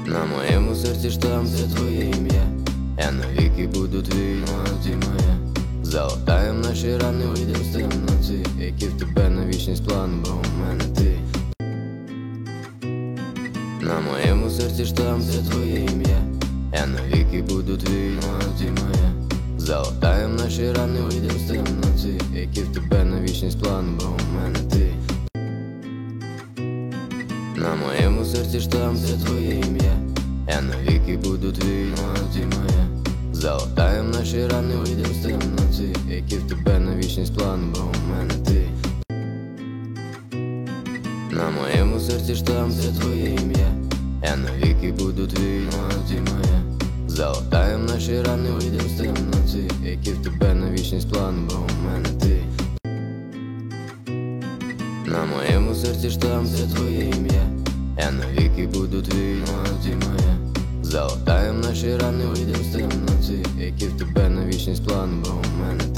На моєму серці штамп, це твоє ім'я. Я навіки буду твій, а ти моя. Залатаєм наші рани, вийдем з темноти. Які в тебе на вічність план, бо у мене ти. На моєму серці штамп, це твоє ім'я. Я навіки буду твій, а ти моя. Залатаєм наші рани, вийдем з темноти. Які в тебе на вічність план, бо у мене ти. На моєму серці штамп, це твоє ім'я. Я навіки буду твій, а ти моя. Залатаєм наші рани, вийдем з темноти. Які в тебе на вічність план, бо у мене ти. На моєму серці штамп, це твоє ім'я. Я навіки буду твій, а ти моя. Залатаєм наші рани, вийдем з темноти. Які в тебе на вічність план, бо у мене ти. На моєму серці штамп, це твоє ім'я. Я навіки буду твій, а ти моя. Залатаєм наші рани, вийдем з темноти. Які в тебе на вічність план, бо у мене ти.